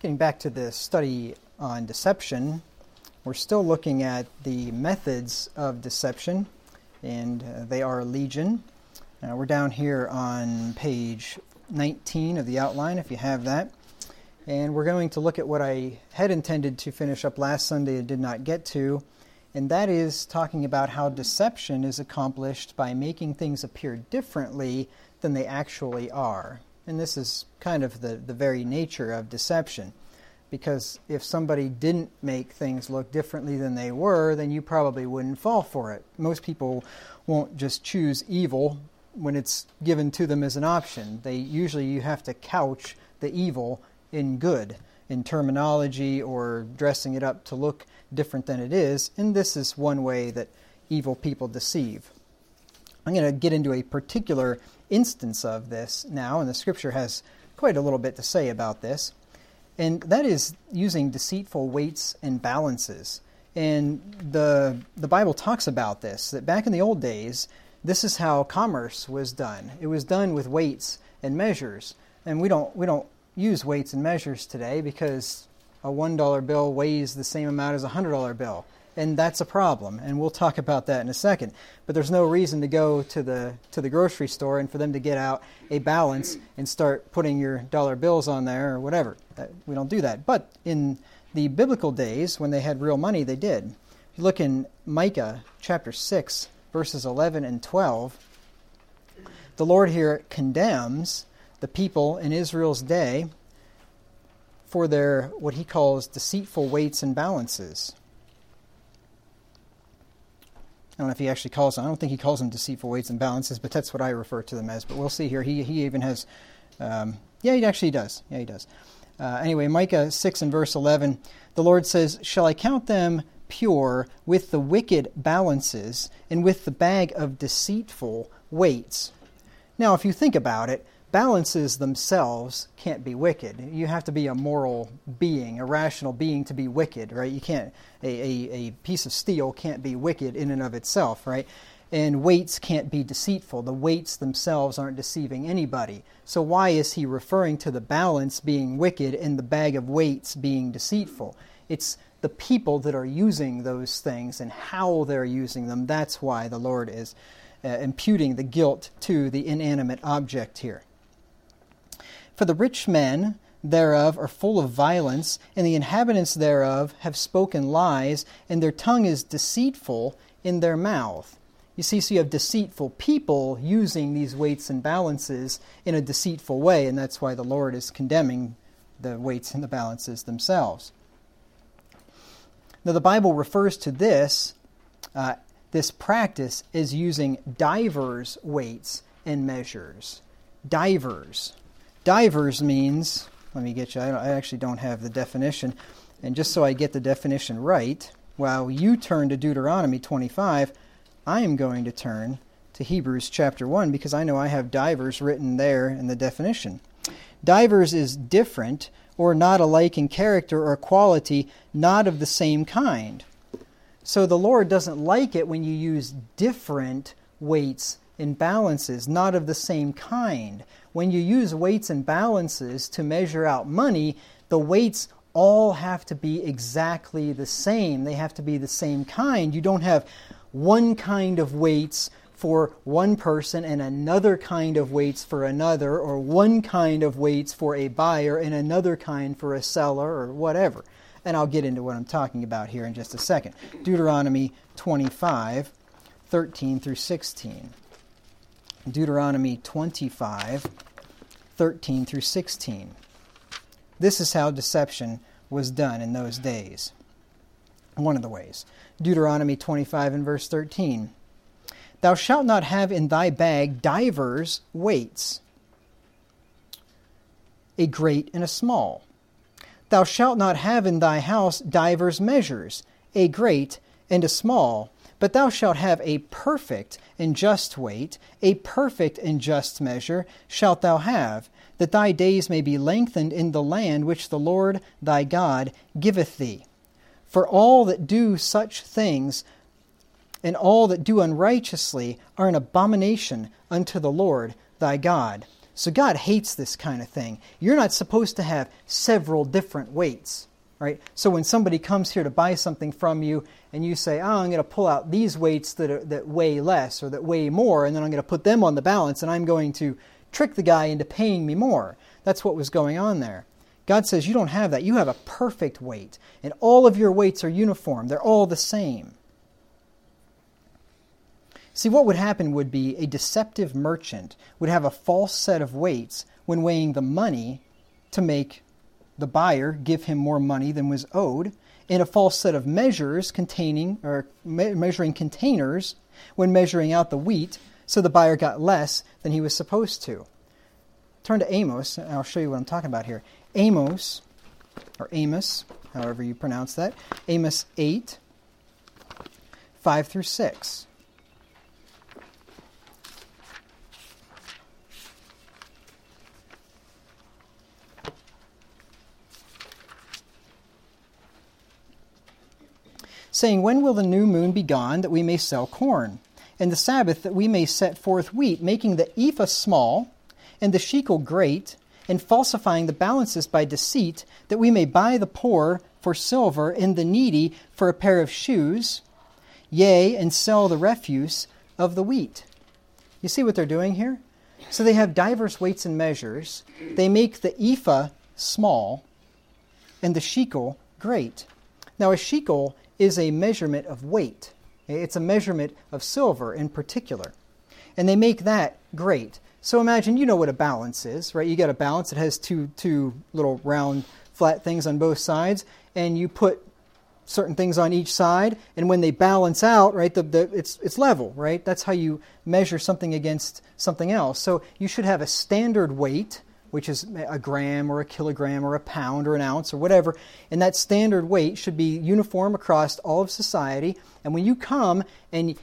Getting back to the study on deception, we're still looking at the methods of deception, and they are legion. We're down here on page 19 of the outline, if you have that. And we're going to look at what I had intended to finish up last Sunday and did not get to, and that is talking about how deception is accomplished by making things appear differently than they actually are. And this is kind of the very nature of deception. Because if somebody didn't make things look differently than they were, then you probably wouldn't fall for it. Most people won't just choose evil when it's given to them as an option. You have to couch the evil in good, in terminology or dressing it up to look different than it is. And this is one way that evil people deceive. I'm going to get into a particular instance of this now, and the Scripture has quite a little bit to say about this. And that is using deceitful weights and balances. And the Bible talks about this, that back in the old days, this is how commerce was done. It was done with weights and measures. And we don't use weights and measures today because a $1 bill weighs the same amount as a $100 bill. And that's a problem, and we'll talk about that in a second. But there's no reason to go to the grocery store and for them to get out a balance and start putting your dollar bills on there or whatever. We don't do that. But in the biblical days, when they had real money, they did. If you look in Micah chapter 6, verses 11 and 12, the Lord here condemns the people in Israel's day for their, what he calls, deceitful weights and balances. I don't know if he actually calls them. I don't think he calls them deceitful weights and balances, but that's what I refer to them as. But we'll see here. He even has, he actually does. Yeah, he does. Anyway, Micah 6 and verse 11, the Lord says, "Shall I count them pure with the wicked balances and with the bag of deceitful weights?" Now, if you think about it, balances themselves can't be wicked. You have to be a moral being, a rational being to be wicked, right? You can't, a piece of steel can't be wicked in and of itself, right? And weights can't be deceitful. The weights themselves aren't deceiving anybody. So why is he referring to the balance being wicked and the bag of weights being deceitful? It's the people that are using those things and how they're using them. That's why the Lord is imputing the guilt to the inanimate object here. "For the rich men thereof are full of violence, and the inhabitants thereof have spoken lies, and their tongue is deceitful in their mouth." You see, so you have deceitful people using these weights and balances in a deceitful way, and that's why the Lord is condemning the weights and the balances themselves. Now, the Bible refers to this practice as using divers weights and measures. Divers. Divers means, let me get you, I actually don't have the definition, and just so I get the definition right, while you turn to Deuteronomy 25, I am going to turn to Hebrews chapter 1 because I know I have divers written there in the definition. Divers is different or not alike in character or quality, not of the same kind. So the Lord doesn't like it when you use different weights and balances, not of the same kind. When you use weights and balances to measure out money, the weights all have to be exactly the same. They have to be the same kind. You don't have one kind of weights for one person and another kind of weights for another, or one kind of weights for a buyer and another kind for a seller, or whatever. And I'll get into what I'm talking about here in just a second. Deuteronomy 25, 13 through 16. Deuteronomy 25, 13 through 16. This is how deception was done in those days. One of the ways. Deuteronomy 25 and verse 13. "Thou shalt not have in thy bag divers weights, a great and a small. Thou shalt not have in thy house divers measures, a great and a small. But thou shalt have a perfect and just weight, a perfect and just measure shalt thou have, that thy days may be lengthened in the land which the Lord thy God giveth thee. For all that do such things, and all that do unrighteously, are an abomination unto the Lord thy God. So God hates this kind of thing. You're not supposed to have several different weights, right? So when somebody comes here to buy something from you and you say, oh, I'm going to pull out these weights that weigh less or that weigh more, and then I'm going to put them on the balance and I'm going to trick the guy into paying me more. That's what was going on there. God says you don't have that. You have a perfect weight, and all of your weights are uniform. They're all the same. See, what would happen would be a deceptive merchant would have a false set of weights when weighing the money to make the buyer give him more money than was owed, and a false set of measures measuring containers when measuring out the wheat, so the buyer got less than he was supposed to. Turn to Amos, and I'll show you what I'm talking about here. Amos, or Amos, however you pronounce that, Amos 8, 5 through 6. Saying, when will the new moon be gone, that we may sell corn, and the Sabbath, that we may set forth wheat, making the ephah small, and the shekel great, and falsifying the balances by deceit, that we may buy the poor for silver, and the needy for a pair of shoes, yea, and sell the refuse of the wheat. You see what they're doing here? So they have diverse weights and measures. They make the ephah small, and the shekel great. Now a shekel is a measurement of weight. It's a measurement of silver in particular. And they make that great. So imagine, you know what a balance is, right? You got a balance that has two little round flat things on both sides, and you put certain things on each side, and when they balance out, right, it's level, right? That's how you measure something against something else. So you should have a standard weight, which is a gram or a kilogram or a pound or an ounce or whatever, and that standard weight should be uniform across all of society. And when you come and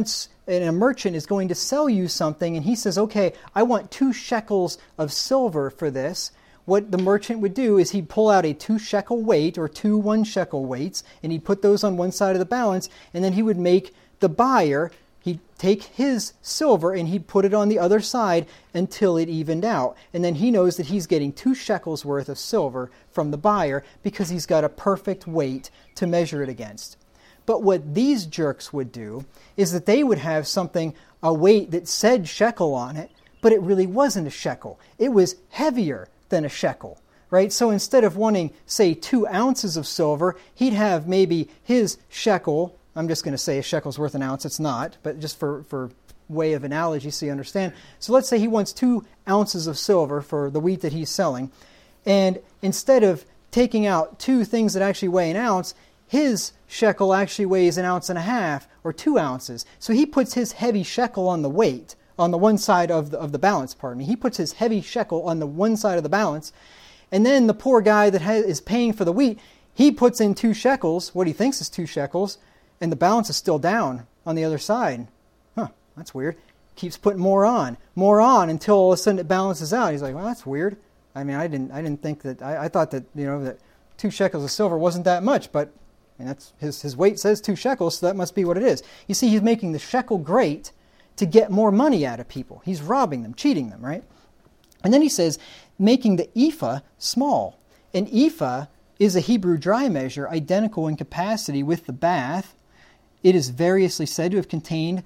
a merchant is going to sell you something, and he says, okay, I want 2 shekels of silver for this, what the merchant would do is he'd pull out a 2 shekel weight or 2 1 shekel weights, and he'd put those on one side of the balance, and then he would make the buyer, he'd take his silver and he'd put it on the other side until it evened out. And then he knows that he's getting 2 shekels worth of silver from the buyer because he's got a perfect weight to measure it against. But what these jerks would do is that they would have a weight that said shekel on it, but it really wasn't a shekel. It was heavier than a shekel, right? So instead of wanting, say, 2 ounces of silver, he'd have maybe his shekel. I'm just going to say a shekel's worth an ounce. It's not, but just for way of analogy so you understand. So let's say he wants 2 ounces of silver for the wheat that he's selling. And instead of taking out 2 things that actually weigh an ounce, his shekel actually weighs 1.5 ounces or 2 ounces. So he puts his heavy shekel on the weight, on the one side of the balance, He puts his heavy shekel on the one side of the balance. And then the poor guy that is paying for the wheat, he puts in 2 shekels, what he thinks is 2 shekels, and the balance is still down on the other side. That's weird. Keeps putting more on until all of a sudden it balances out. He's like, well, that's weird. I mean, I didn't think that. I thought that that 2 shekels of silver wasn't that much, but that's his weight says 2 shekels, so that must be what it is. You see, he's making the shekel great to get more money out of people. He's robbing them, cheating them, right? And then he says, making the ephah small. An ephah is a Hebrew dry measure identical in capacity with the bath. It is variously said to have contained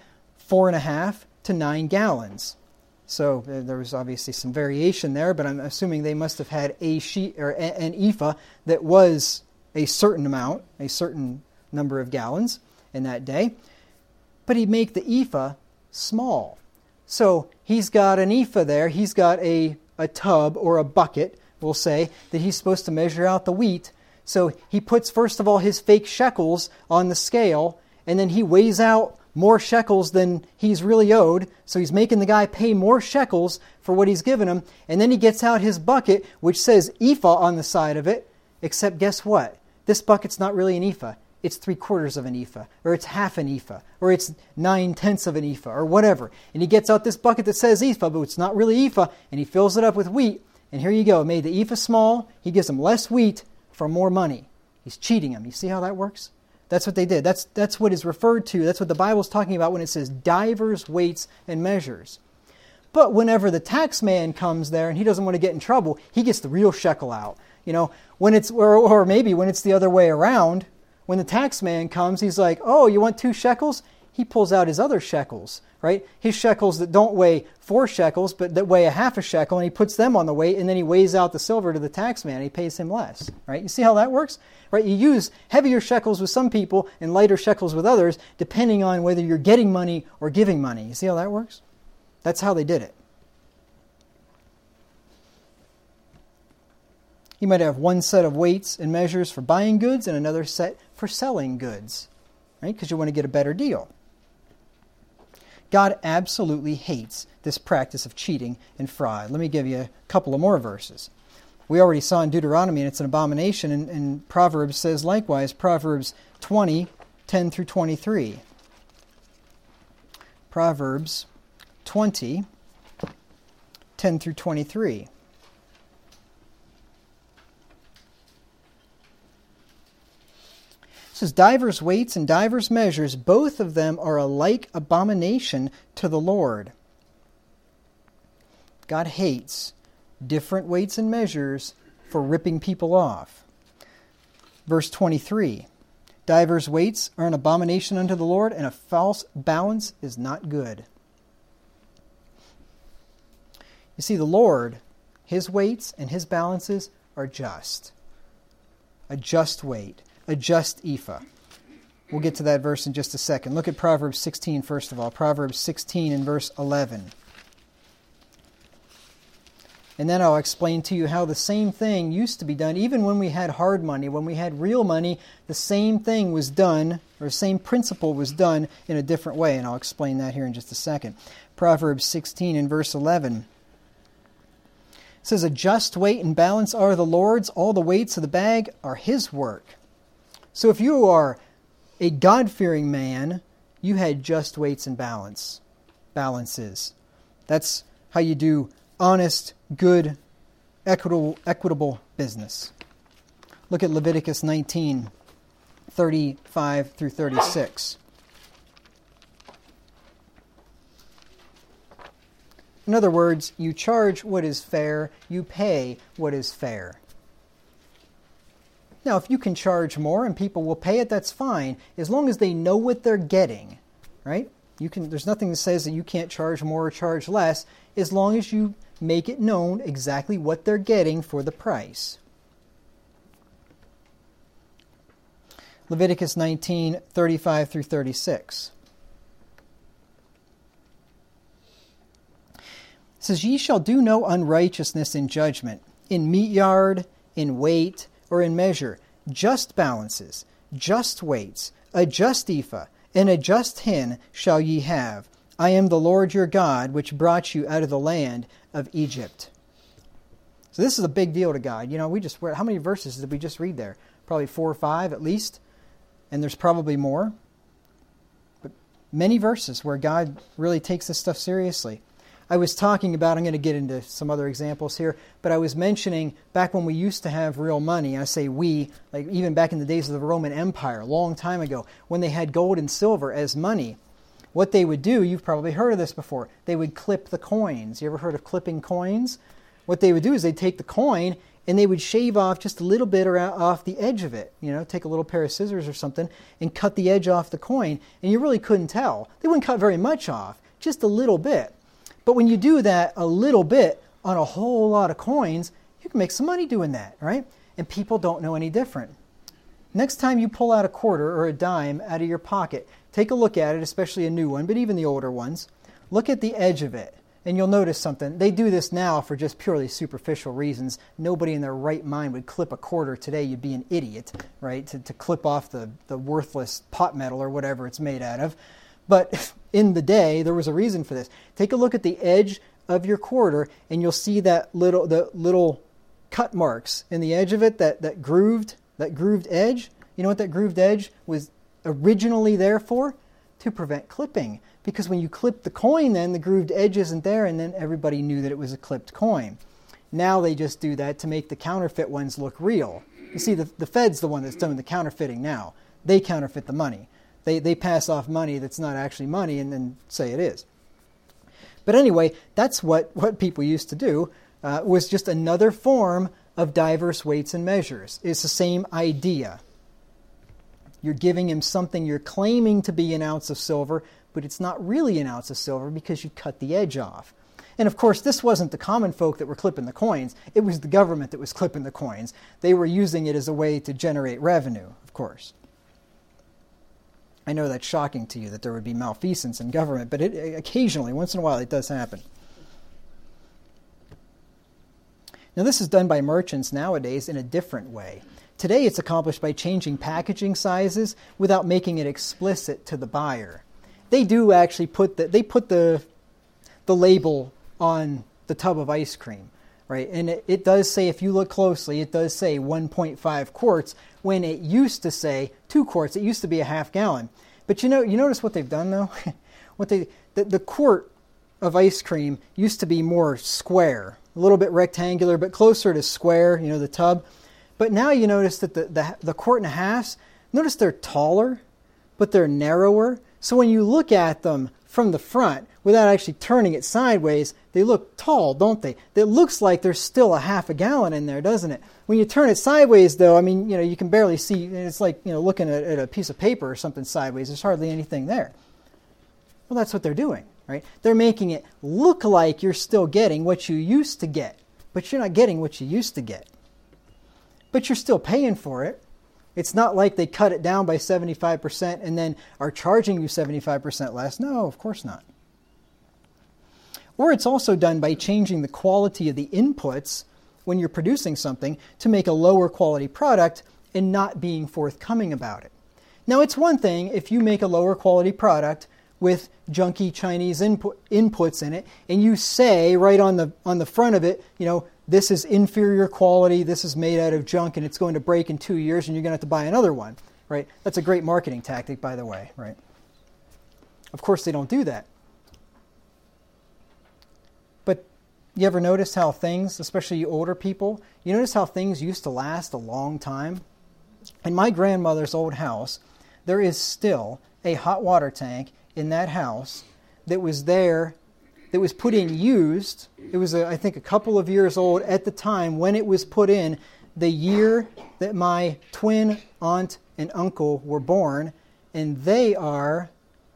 4.5 to 9 gallons. So there was obviously some variation there, but I'm assuming they must have had an ephah that was a certain amount, a certain number of gallons in that day. But he'd make the ephah small. So he's got an ephah there. He's got a tub or a bucket, we'll say, that he's supposed to measure out the wheat. So he puts, first of all, his fake shekels on the scale, and then he weighs out more shekels than he's really owed. So he's making the guy pay more shekels for what he's given him. And then he gets out his bucket, which says ephah on the side of it, except guess what? This bucket's not really an ephah. It's 3/4 of an ephah, or it's half an ephah, or it's 9/10 of an ephah, or whatever. And he gets out this bucket that says ephah, but it's not really ephah, and he fills it up with wheat. And here you go. Made the ephah small. He gives him less wheat for more money. He's cheating him. You see how that works? That's what they did. That's what is referred to. That's what the Bible's talking about when it says divers weights and measures. But whenever the tax man comes there and he doesn't want to get in trouble, he gets the real shekel out. When it's, or maybe when it's the other way around, when the tax man comes, he's like, oh, you want 2 shekels? He pulls out his other shekels, right? His shekels that don't weigh 4 shekels, but that weigh a half a shekel, and he puts them on the weight, and then he weighs out the silver to the tax man, and he pays him less, right? You see how that works? Right? You use heavier shekels with some people and lighter shekels with others, depending on whether you're getting money or giving money. You see how that works? That's how they did it. You might have one set of weights and measures for buying goods and another set for selling goods, right? Because you want to get a better deal. God absolutely hates this practice of cheating and fraud. Let me give you a couple of more verses. We already saw in Deuteronomy, and it's an abomination, and Proverbs says likewise, Proverbs 20, 10 through 23. Proverbs 20, 10 through 23. It says, divers weights and divers measures, both of them are a like abomination to the Lord. God hates different weights and measures for ripping people off. Verse 23, divers weights are an abomination unto the Lord, and a false balance is not good. You see, the Lord, His weights and His balances are just. A just weight. A just ephah. We'll get to that verse in just a second. Look at Proverbs 16 first of all. Proverbs 16 and verse 11. And then I'll explain to you how the same thing used to be done. Even when we had hard money, when we had real money, the same thing was done, or the same principle was done in a different way. And I'll explain that here in just a second. Proverbs 16 and verse 11. It says, a just weight and balance are the Lord's. All the weights of the bag are His work. So if you are a God-fearing man, you had just weights and balances. That's how you do honest, good, equitable business. Look at Leviticus 19, 35 through 36. In other words, you charge what is fair, you pay what is fair. Now, if you can charge more and people will pay it, that's fine, as long as they know what they're getting, right? There's nothing that says that you can't charge more or charge less, as long as you make it known exactly what they're getting for the price. Leviticus 19, 35 through 36. It says, ye shall do no unrighteousness in judgment, in meat yard, in weight, or in measure, just balances, just weights, a just ephah, and a just hin shall ye have. I am the Lord your God, which brought you out of the land of Egypt. So this is a big deal to God. How many verses did we just read there? Probably 4 or 5 at least, and there's probably more. But many verses where God really takes this stuff seriously. I was talking about, I'm going to get into some other examples here, but I was mentioning back when we used to have real money, I say we, like even back in the days of the Roman Empire, a long time ago, when they had gold and silver as money, what they would do, you've probably heard of this before, they would clip the coins. You ever heard of clipping coins? What they would do is they'd take the coin and they would shave off just a little bit off the edge of it. Take a little pair of scissors or something and cut the edge off the coin, and you really couldn't tell. They wouldn't cut very much off, just a little bit. But when you do that a little bit on a whole lot of coins, you can make some money doing that, right? And people don't know any different. Next time you pull out a quarter or a dime out of your pocket, take a look at it, especially a new one, but even the older ones. Look at the edge of it, and you'll notice something. They do this now for just purely superficial reasons. Nobody in their right mind would clip a quarter today. You'd be an idiot, right, to clip off the worthless pot metal or whatever it's made out of. But in the day, there was a reason for this. Take a look at the edge of your quarter, and you'll see the little cut marks in the edge of it, that grooved edge. You know what that grooved edge was originally there for? To prevent clipping. Because when you clip the coin, then the grooved edge isn't there, and then everybody knew that it was a clipped coin. Now they just do that to make the counterfeit ones look real. You see, the Fed's the one that's doing the counterfeiting now. They counterfeit the money. They pass off money that's not actually money and then say it is. But anyway, that's what people used to do, was just another form of diverse weights and measures. It's the same idea. You're giving him something you're claiming to be an ounce of silver, but it's not really an ounce of silver because you cut the edge off. And of course, this wasn't the common folk that were clipping the coins. It was the government that was clipping the coins. They were using it as a way to generate revenue, of course. I know that's shocking to you that there would be malfeasance in government, but it occasionally, once in a while, it does happen. Now, this is done by merchants nowadays in a different way. Today, it's accomplished by changing packaging sizes without making it explicit to the buyer. They do actually put the label on the tub of ice cream, right? And it does say, if you look closely, it does say 1.5 quarts when it used to say 2 quarts. It used to be a half gallon. But you notice what they've done though? The quart of ice cream used to be more square, a little bit rectangular, but closer to square, the tub. But now you notice that the quart and a halves, notice they're taller, but they're narrower. So when you look at them from the front, without actually turning it sideways, they look tall, don't they? It looks like there's still a half a gallon in there, doesn't it? When you turn it sideways, though, you can barely see. It's like, looking at a piece of paper or something sideways. There's hardly anything there. Well, that's what they're doing, right? They're making it look like you're still getting what you used to get, but you're not getting what you used to get. But you're still paying for it. It's not like they cut it down by 75% and then are charging you 75% less. No, of course not. Or it's also done by changing the quality of the inputs when you're producing something to make a lower quality product and not being forthcoming about it. Now, it's one thing if you make a lower quality product with junky Chinese inputs in it, and you say right on the front of it, this is inferior quality, this is made out of junk, and it's going to break in 2 years, and you're going to have to buy another one, right? That's a great marketing tactic, by the way, right? Of course, they don't do that. But you ever notice how things, especially you older people, you notice how things used to last a long time? In my grandmother's old house, there is still a hot water tank in that house that was there, that was put in used. It was, I think, a couple of years old at the time when it was put in, the year that my twin aunt and uncle were born, and they are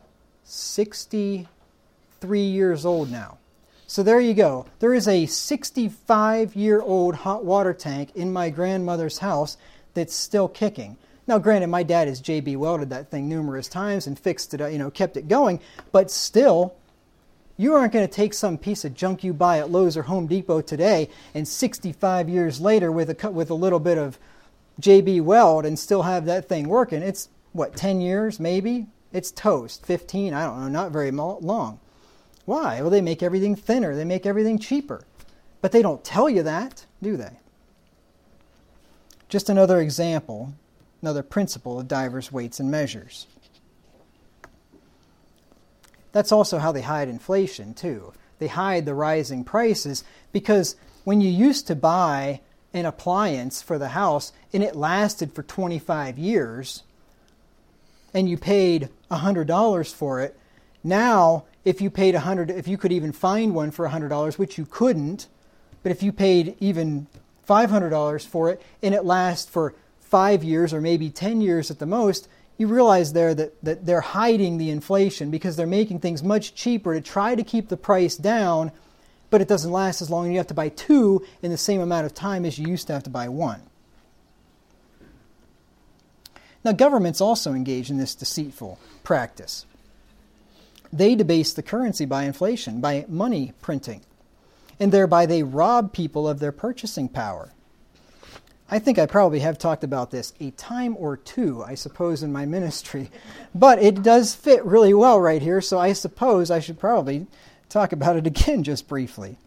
63 years old now. So there you go. There is a 65-year-old hot water tank in my grandmother's house that's still kicking. Now, granted, my dad has J.B. welded that thing numerous times and fixed it, kept it going, but still, you aren't going to take some piece of junk you buy at Lowe's or Home Depot today and 65 years later with a little bit of J.B. weld and still have that thing working. It's, 10 years maybe? It's toast. 15, I don't know, not very long. Why? Well, they make everything thinner. They make everything cheaper. But they don't tell you that, do they? Just another example, another principle of diverse weights and measures. That's also how they hide inflation, too. They hide the rising prices because when you used to buy an appliance for the house and it lasted for 25 years and you paid $100 for it, now if you paid if you could even find one for $100, which you couldn't, but if you paid even $500 for it and it lasts for 5 years or maybe 10 years at the most, you realize there that they're hiding the inflation because they're making things much cheaper to try to keep the price down, but it doesn't last as long, and you have to buy two in the same amount of time as you used to have to buy one. Now, governments also engage in this deceitful practice. They debase the currency by inflation, by money printing, and thereby they rob people of their purchasing power. I think I probably have talked about this a time or two, I suppose, in my ministry, but it does fit really well right here, so I suppose I should probably talk about it again just briefly.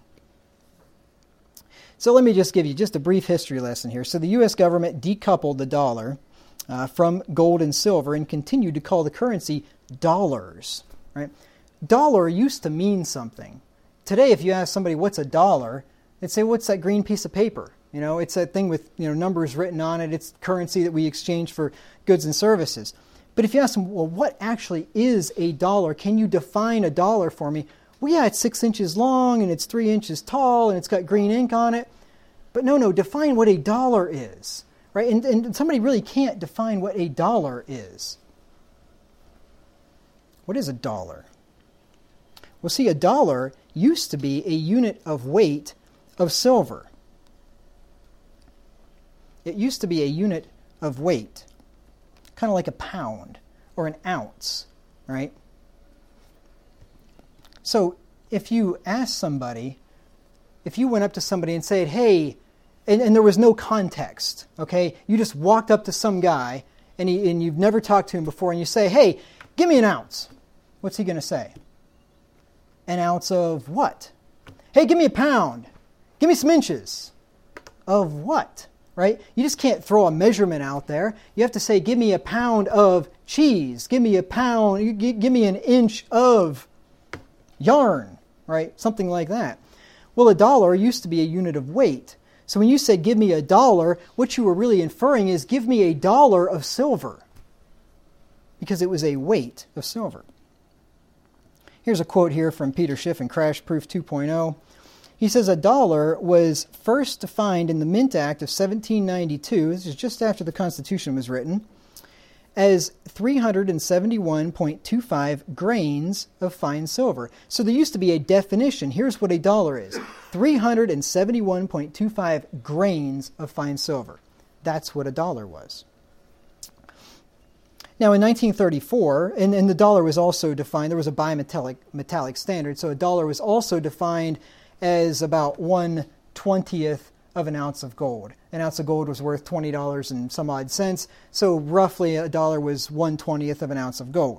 So let me just give you just a brief history lesson here. So the U.S. government decoupled the dollar from gold and silver and continued to call the currency dollars. Right? Dollar used to mean something. Today, if you ask somebody, what's a dollar? They'd say, what's that green piece of paper? It's that thing with numbers written on it. It's currency that we exchange for goods and services. But if you ask them, well, what actually is a dollar? Can you define a dollar for me? Well, yeah, it's 6 inches long and it's 3 inches tall and it's got green ink on it. But no, define what a dollar is, right? And somebody really can't define what a dollar is. What is a dollar? Well, see, a dollar used to be a unit of weight of silver. It used to be a unit of weight, kind of like a pound or an ounce, right? So if you ask somebody, if you went up to somebody and said, hey, and there was no context, okay? You just walked up to some guy and you've never talked to him before and you say, hey, give me an ounce. What's he going to say? An ounce of what? Hey, give me a pound. Give me some inches. Of what? Right? You just can't throw a measurement out there. You have to say, give me a pound of cheese. Give me a pound. Give me an inch of yarn. Right? Something like that. Well, a dollar used to be a unit of weight. So when you said, give me a dollar, what you were really inferring is, give me a dollar of silver. Because it was a weight of silver. Here's a quote here from Peter Schiff in Crash Proof 2.0. He says, a dollar was first defined in the Mint Act of 1792, this is just after the Constitution was written, as 371.25 grains of fine silver. So there used to be a definition. Here's what a dollar is. 371.25 grains of fine silver. That's what a dollar was. Now, in 1934, and the dollar was also defined, there was a bimetallic standard, so a dollar was also defined as about 1/20th of an ounce of gold. An ounce of gold was worth $20 and some odd cents, so roughly a dollar was 1/20th of an ounce of gold.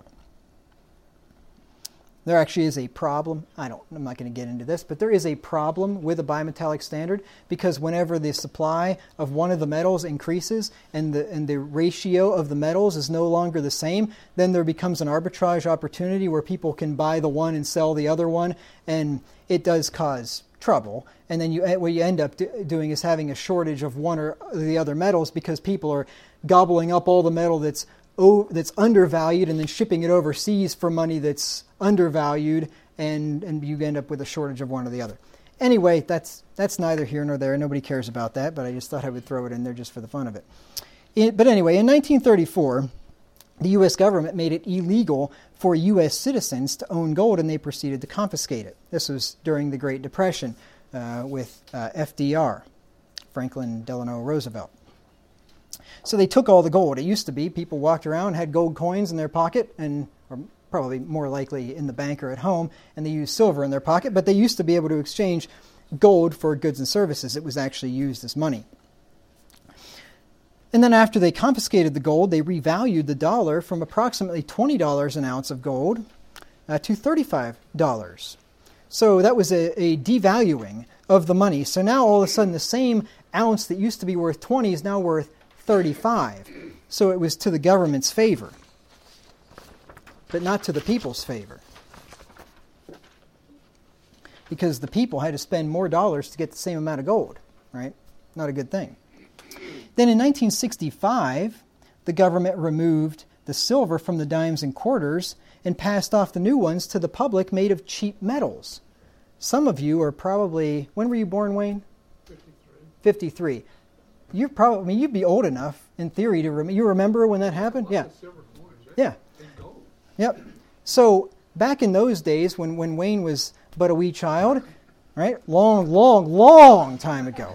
There actually is a problem. I'm not going to get into this, but there is a problem with a bimetallic standard because whenever the supply of one of the metals increases and the ratio of the metals is no longer the same, then there becomes an arbitrage opportunity where people can buy the one and sell the other one, and it does cause trouble. And then what you end up doing is having a shortage of one or the other metals because people are gobbling up all the metal that's undervalued and then shipping it overseas for money that's undervalued, and you end up with a shortage of one or the other. Anyway, that's neither here nor there. Nobody cares about that, but I just thought I would throw it in there just for the fun of it. But anyway, in 1934, the U.S. government made it illegal for U.S. citizens to own gold, and they proceeded to confiscate it. This was during the Great Depression with FDR, Franklin Delano Roosevelt. So they took all the gold. It used to be people walked around, had gold coins in their pocket, or probably more likely in the bank or at home, and they used silver in their pocket, but they used to be able to exchange gold for goods and services. It was actually used as money. And then after they confiscated the gold, they revalued the dollar from approximately $20 an ounce of gold to $35. So that was a devaluing of the money. So now all of a sudden the same ounce that used to be worth 20 is now worth 35. So it was to the government's favor, but not to the people's favor. Because the people had to spend more dollars to get the same amount of gold, right? Not a good thing. Then in 1965, the government removed the silver from the dimes and quarters and passed off the new ones to the public made of cheap metals. Some of you are probably, when were you born, Wayne? 53. You're probably, you'd be old enough, in theory, to remember. You remember when that happened? Yeah. Yeah. Yep. So back in those days, when Wayne was but a wee child, right? Long time ago.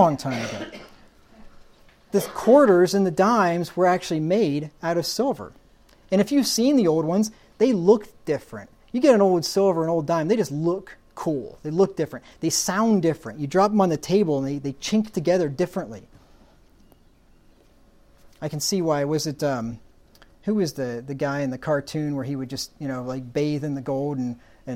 The quarters and the dimes were actually made out of silver. And if you've seen the old ones, they look different. You get an old silver, an old dime, they just look cool. They look different. They sound different. You drop them on the table and they chink together differently. I can see why. Was it, who was the guy in the cartoon where he would just, like bathe in the gold it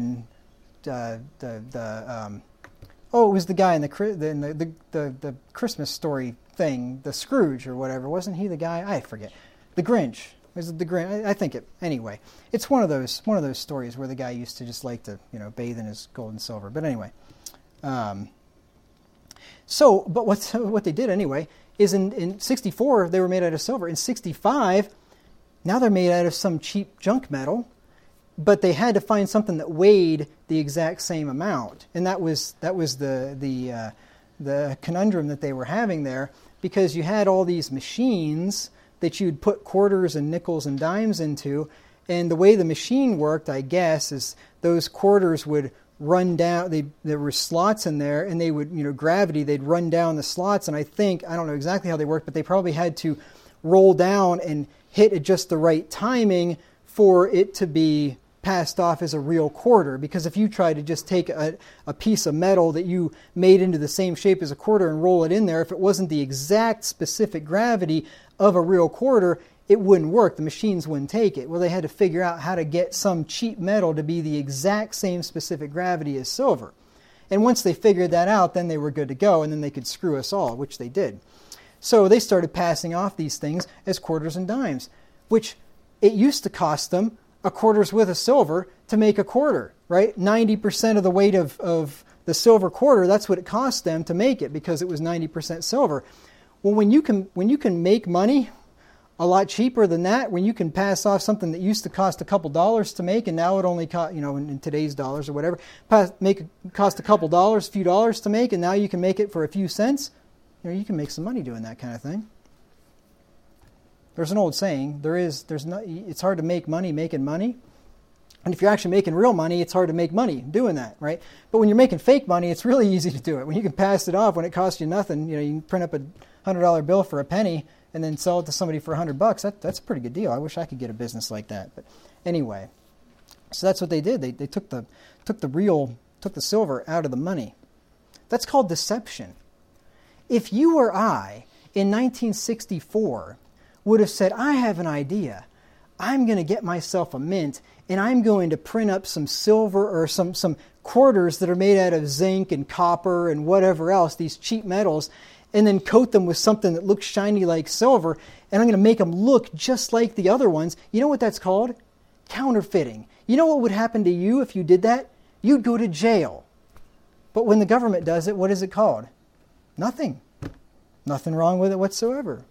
was the guy in the Christmas story thing, the Scrooge or whatever. Wasn't he the guy? I forget. The Grinch. Was it the Grinch? I think it. Anyway, it's one of those stories where the guy used to just like to bathe in his gold and silver. But anyway, but what they did anyway is in 64 they were made out of silver. In 65, now they're made out of some cheap junk metal. but they had to find something that weighed the exact same amount, and that was the conundrum that they were having there, because you had all these machines that you'd put quarters and nickels and dimes into, and the way the machine worked, I guess, is those quarters would run down. There were slots in there, and they would, gravity, they'd run down the slots, and I don't know exactly how they worked, but they probably had to roll down and hit at just the right timing for it to be passed off as a real quarter. Because if you try to just take a piece of metal that you made into the same shape as a quarter and roll it in there, if it wasn't the exact specific gravity of a real quarter, it wouldn't work. The machines wouldn't take it. Well, they had to figure out how to get some cheap metal to be the exact same specific gravity as silver. And once they figured that out, then they were good to go, and then they could screw us all, which they did. So they started passing off these things as quarters and dimes, which it used to cost them a quarter's worth of silver to make a quarter, right? 90% of the weight of the silver quarter, that's what it cost them to make it, because it was 90% silver. Well, when you can make money a lot cheaper than that, when you can pass off something that used to cost a couple dollars to make, and now it only cost, in today's dollars or whatever, cost a couple dollars, a few dollars to make, and now you can make it for a few cents, you can make some money doing that kind of thing. There's an old saying, it's hard to make money making money. And if you're actually making real money, it's hard to make money doing that, right? But when you're making fake money, it's really easy to do it. When you can pass it off, when it costs you nothing, you can print up a $100 bill for a penny and then sell it to somebody for $100. That's a pretty good deal. I wish I could get a business like that. But anyway, so that's what they did. They took the silver out of the money. That's called deception. If you or I, in 1964, would have said, I have an idea. I'm going to get myself a mint, and I'm going to print up some silver or some quarters that are made out of zinc and copper and whatever else, these cheap metals, and then coat them with something that looks shiny like silver, and I'm going to make them look just like the other ones. You know what that's called? Counterfeiting. You know what would happen to you if you did that? You'd go to jail. But when the government does it, what is it called? Nothing. Nothing wrong with it whatsoever.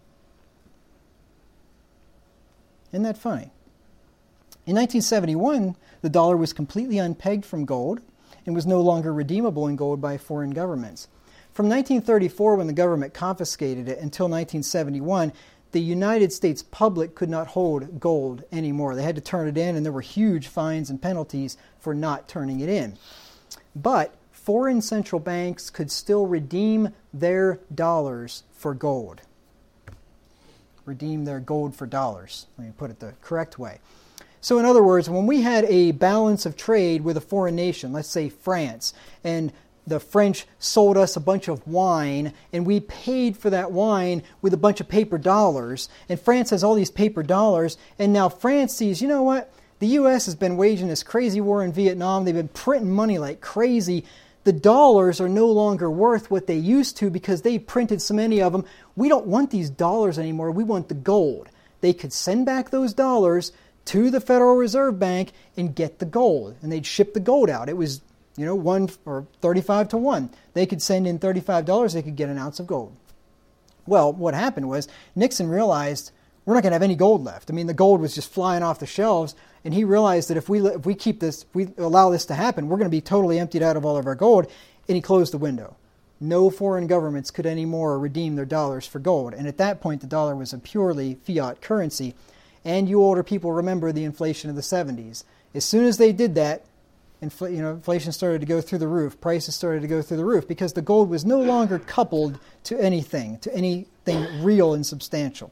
Isn't that funny? In 1971, the dollar was completely unpegged from gold and was no longer redeemable in gold by foreign governments. From 1934, when the government confiscated it, until 1971, the United States public could not hold gold anymore. They had to turn it in, and there were huge fines and penalties for not turning it in. But foreign central banks could still redeem their dollars for gold. Redeem their gold for dollars. Let me put it the correct way. So in other words, when we had a balance of trade with a foreign nation, let's say France, and the French sold us a bunch of wine, and we paid for that wine with a bunch of paper dollars, and France has all these paper dollars, and now France sees, you know what? The U.S. has been waging this crazy war in Vietnam. They've been printing money like crazy. The dollars are no longer worth what they used to because they printed so many of them. We don't want these dollars anymore. We want the gold. They could send back those dollars to the Federal Reserve Bank and get the gold. And they'd ship the gold out. It was, 1 or 35 to 1. They could send in $35. They could get an ounce of gold. Well, what happened was Nixon realized we're not going to have any gold left. I mean, the gold was just flying off the shelves. And he realized that if we allow this to happen, we're going to be totally emptied out of all of our gold. And he closed the window. No foreign governments could anymore redeem their dollars for gold. And at that point, the dollar was a purely fiat currency. And you older people remember the inflation of the 70s. As soon as they did that, inflation started to go through the roof. Prices started to go through the roof because the gold was no longer coupled to anything real and substantial.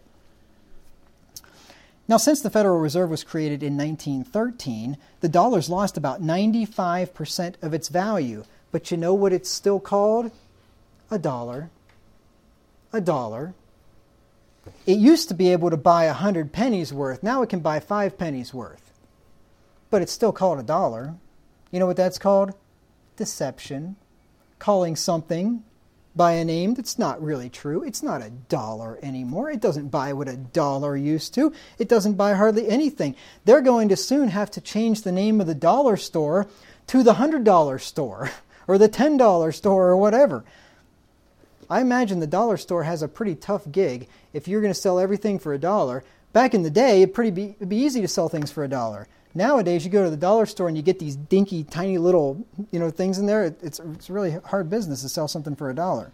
Now, since the Federal Reserve was created in 1913, the dollar's lost about 95% of its value. But you know what it's still called? A dollar. A dollar. It used to be able to buy 100 pennies worth. Now it can buy 5 pennies worth. But it's still called a dollar. You know what that's called? Deception. Calling something by a name that's not really true. It's not a dollar anymore. It doesn't buy what a dollar used to. It doesn't buy hardly anything. They're going to soon have to change the name of the dollar store to the $100 store or the $10 store or whatever. I imagine the dollar store has a pretty tough gig if you're going to sell everything for $1. Back in the day, it'd be easy to sell things for $1. Nowadays, you go to the dollar store and you get these dinky, tiny little, things in there. It's really hard business to sell something for $1.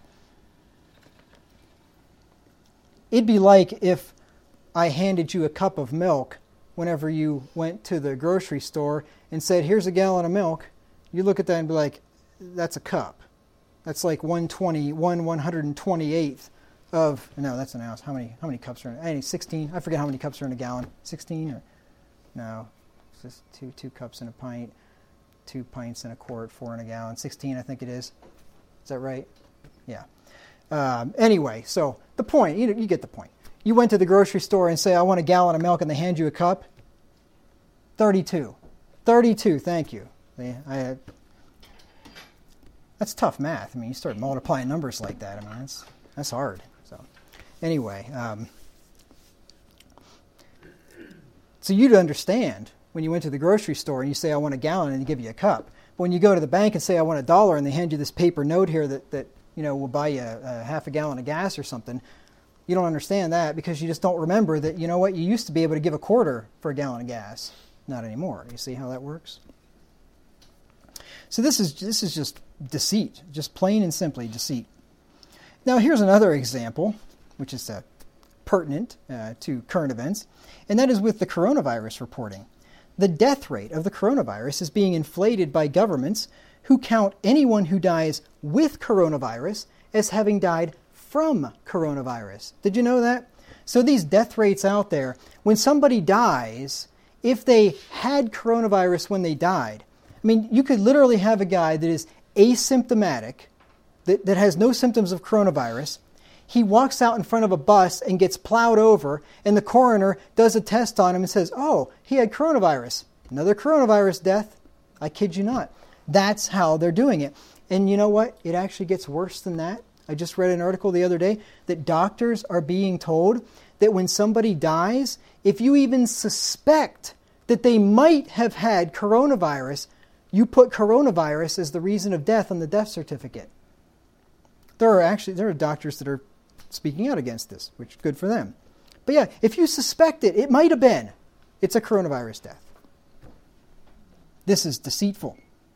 It'd be like if I handed you a cup of milk whenever you went to the grocery store and said, here's a gallon of milk. You look at that and be like, that's a cup. That's like 1/128th of, no, that's an ounce. How many cups are in 16? I forget how many cups are in a gallon. 16 or, no. It's just two cups in a pint, 2 pints in a quart, 4 in a gallon, 16 I think it is. Is that right? Yeah. Anyway, so the point, you get the point. You went to the grocery store and say, I want a gallon of milk, and they hand you a cup. 32. 32, thank you. That's tough math. I mean, you start multiplying numbers like that. I mean, that's hard. So anyway, so you'd understand when you went to the grocery store and you say, I want a gallon, and they give you a cup. But when you go to the bank and say, I want $1, and they hand you this paper note here that will buy you a half a gallon of gas or something, you don't understand that because you just don't remember that, you used to be able to give a quarter for a gallon of gas. Not anymore. You see how that works? So this is just deceit, just plain and simply deceit. Now here's another example, which is pertinent to current events, and that is with the coronavirus reporting. The death rate of the coronavirus is being inflated by governments who count anyone who dies with coronavirus as having died from coronavirus. Did you know that? So these death rates out there, when somebody dies, if they had coronavirus when they died, I mean, you could literally have a guy that is asymptomatic, that has no symptoms of coronavirus. He walks out in front of a bus and gets plowed over, and the coroner does a test on him and says, oh, he had coronavirus. Another coronavirus death. I kid you not. That's how they're doing it. And you know what? It actually gets worse than that. I just read an article the other day that doctors are being told that when somebody dies, if you even suspect that they might have had coronavirus, you put coronavirus as the reason of death on the death certificate. There are doctors that are speaking out against this, which is good for them. But yeah, if you suspect it might have been. It's a coronavirus death. This is deceitful.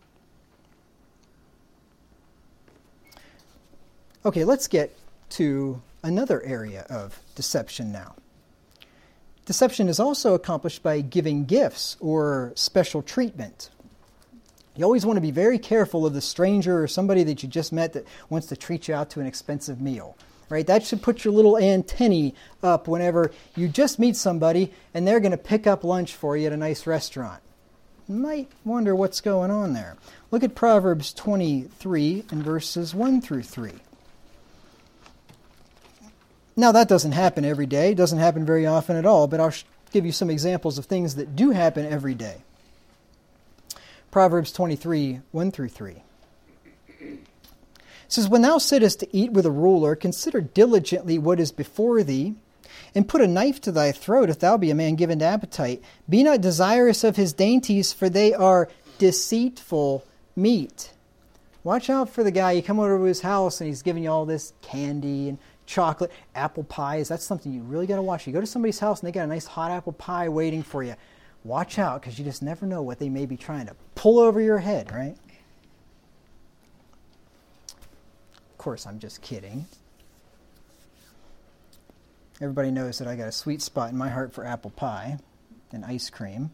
Okay, let's get to another area of deception now. Deception is also accomplished by giving gifts or special treatment. You always want to be very careful of the stranger or somebody that you just met that wants to treat you out to an expensive meal. Right? That should put your little antennae up whenever you just meet somebody and they're going to pick up lunch for you at a nice restaurant. You might wonder what's going on there. Look at Proverbs 23 and verses 1 through 3. Now that doesn't happen every day. It doesn't happen very often at all, but I'll give you some examples of things that do happen every day. Proverbs 23, 1 through 3. It says, when thou sittest to eat with a ruler, consider diligently what is before thee, and put a knife to thy throat if thou be a man given to appetite. Be not desirous of his dainties, for they are deceitful meat. Watch out for the guy. You come over to his house and he's giving you all this candy and chocolate, apple pies. That's something you really got to watch. You go to somebody's house and they got a nice hot apple pie waiting for you. Watch out, because you just never know what they may be trying to pull over your head, right? Of course, I'm just kidding. Everybody knows that I got a sweet spot in my heart for apple pie and ice cream.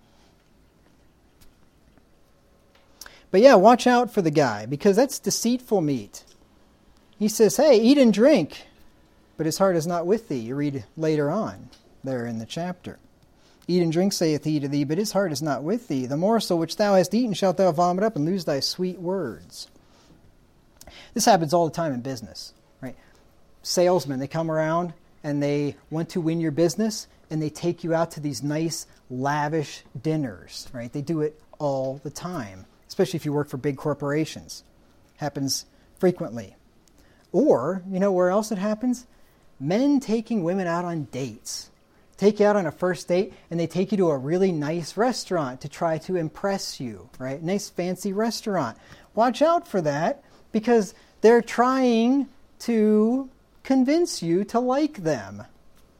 But yeah, watch out for the guy, because that's deceitful meat. He says, hey, eat and drink, but his heart is not with thee. You read later on there in the chapter. Eat and drink, saith he to thee, but his heart is not with thee. The morsel which thou hast eaten shalt thou vomit up, and lose thy sweet words. This happens all the time in business, right? Salesmen, they come around and they want to win your business, and they take you out to these nice, lavish dinners, right? They do it all the time, especially if you work for big corporations. Happens frequently. Or, you know where else it happens? Men taking women out on dates. Take you out on a first date, and they take you to a really nice restaurant to try to impress you, right? Nice fancy restaurant. Watch out for that, because they're trying to convince you to like them.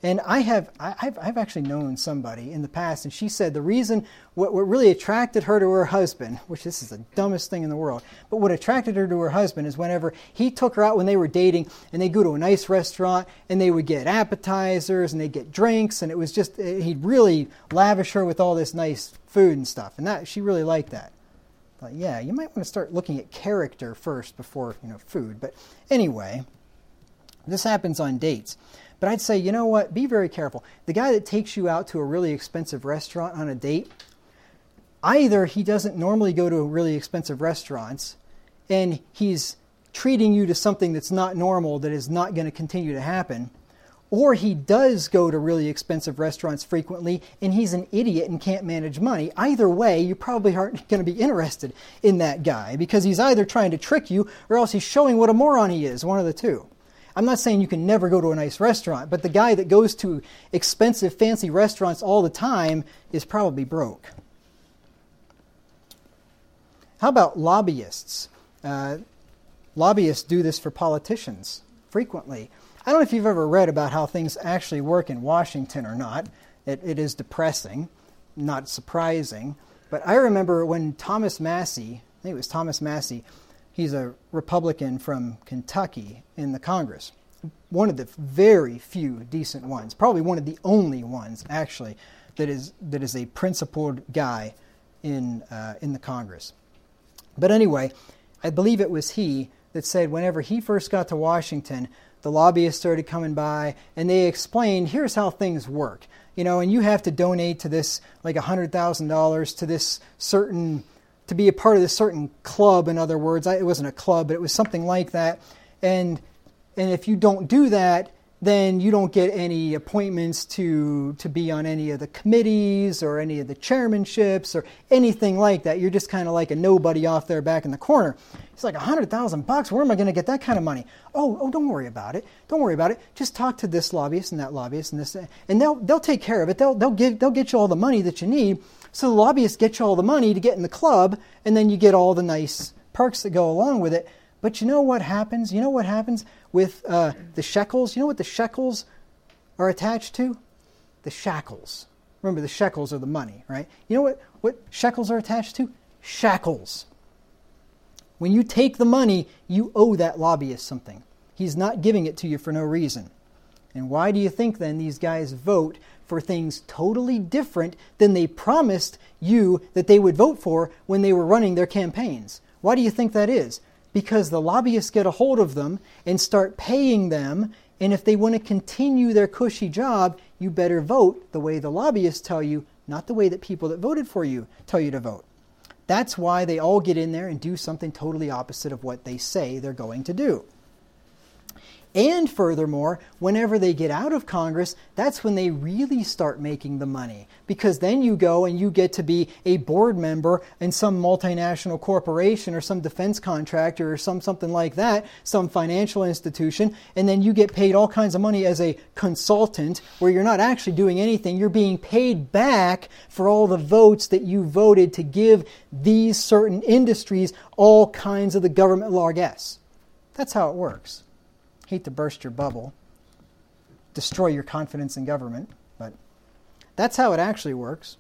And I've actually known somebody in the past, and she said the reason, what really attracted her to her husband, which this is the dumbest thing in the world, but what attracted her to her husband is whenever he took her out when they were dating, and they'd go to a nice restaurant, and they would get appetizers, and they'd get drinks, and it was just, he'd really lavish her with all this nice food and stuff, and that she really liked that. But yeah, you might want to start looking at character first before, food. But anyway, this happens on dates. But I'd say, you know what, be very careful. The guy that takes you out to a really expensive restaurant on a date, either he doesn't normally go to really expensive restaurants and he's treating you to something that's not normal, that is not going to continue to happen, or he does go to really expensive restaurants frequently and he's an idiot and can't manage money. Either way, you probably aren't going to be interested in that guy because he's either trying to trick you or else he's showing what a moron he is, one of the two. I'm not saying you can never go to a nice restaurant, but the guy that goes to expensive, fancy restaurants all the time is probably broke. How about lobbyists? Lobbyists do this for politicians frequently. I don't know if you've ever read about how things actually work in Washington or not. It is depressing, not surprising. But I remember when Thomas Massey, I think it was Thomas Massey, he's a Republican from Kentucky in the Congress. One of the very few decent ones, probably one of the only ones, actually, that is a principled guy in the Congress. But anyway, I believe it was he that said whenever he first got to Washington, the lobbyists started coming by, and they explained, here's how things work. And you have to donate to this, like $100,000 to this certain, to be a part of this certain club, in other words. It wasn't a club, but it was something like that. And if you don't do that, then you don't get any appointments to be on any of the committees or any of the chairmanships or anything like that. You're just kind of like a nobody off there back in the corner. It's like $100,000. Where am I going to get that kind of money? Oh, don't worry about it. Don't worry about it. Just talk to this lobbyist and that lobbyist and this, and they'll take care of it. They'll get you all the money that you need. So the lobbyists get you all the money to get in the club, and then you get all the nice perks that go along with it. But you know what happens? You know what happens with the shekels? You know what the shekels are attached to? The shackles. Remember, the shekels are the money, right? You know what shekels are attached to? Shackles. When you take the money, you owe that lobbyist something. He's not giving it to you for no reason. And why do you think then these guys vote for things totally different than they promised you that they would vote for when they were running their campaigns? Why do you think that is? Because the lobbyists get a hold of them and start paying them, and if they want to continue their cushy job, you better vote the way the lobbyists tell you, not the way that people that voted for you tell you to vote. That's why they all get in there and do something totally opposite of what they say they're going to do. And furthermore, whenever they get out of Congress, that's when they really start making the money. Because then you go and you get to be a board member in some multinational corporation or some defense contractor or something like that, some financial institution, and then you get paid all kinds of money as a consultant where you're not actually doing anything. You're being paid back for all the votes that you voted to give these certain industries all kinds of the government largesse. That's how it works. Hate to burst your bubble, destroy your confidence in government, but that's how it actually works.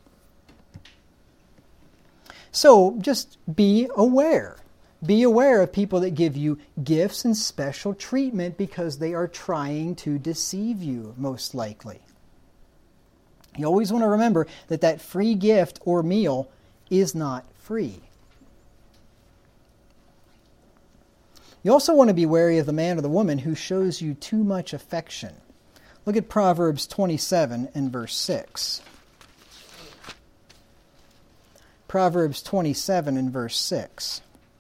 So just be aware. Be aware of people that give you gifts and special treatment because they are trying to deceive you, most likely. You always want to remember that that free gift or meal is not free. You also want to be wary of the man or the woman who shows you too much affection. Look at Proverbs 27 and verse 6. Proverbs 27 and verse 6.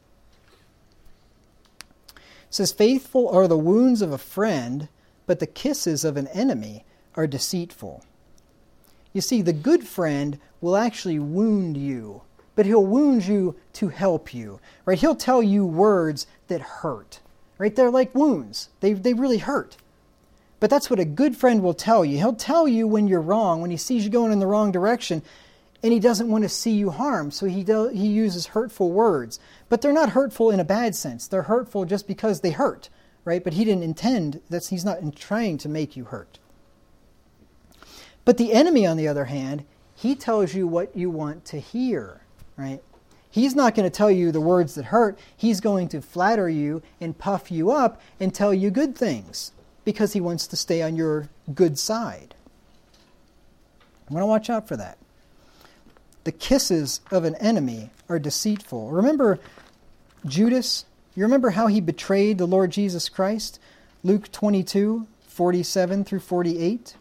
It says, "Faithful are the wounds of a friend, but the kisses of an enemy are deceitful." You see, the good friend will actually wound you, but he'll wound you to help you, right? He'll tell you words that hurt, right? They're like wounds. They really hurt. But that's what a good friend will tell you. He'll tell you when you're wrong, when he sees you going in the wrong direction, and he doesn't want to see you harmed, so he uses hurtful words. But they're not hurtful in a bad sense. They're hurtful just because they hurt, right? But he didn't intend, he's not trying to make you hurt. But the enemy, on the other hand, he tells you what you want to hear, right? He's not going to tell you the words that hurt. He's going to flatter you and puff you up and tell you good things because he wants to stay on your good side. I want to watch out for that. The kisses of an enemy are deceitful. Remember Judas? You remember how he betrayed the Lord Jesus Christ? Luke 22:47 through 48.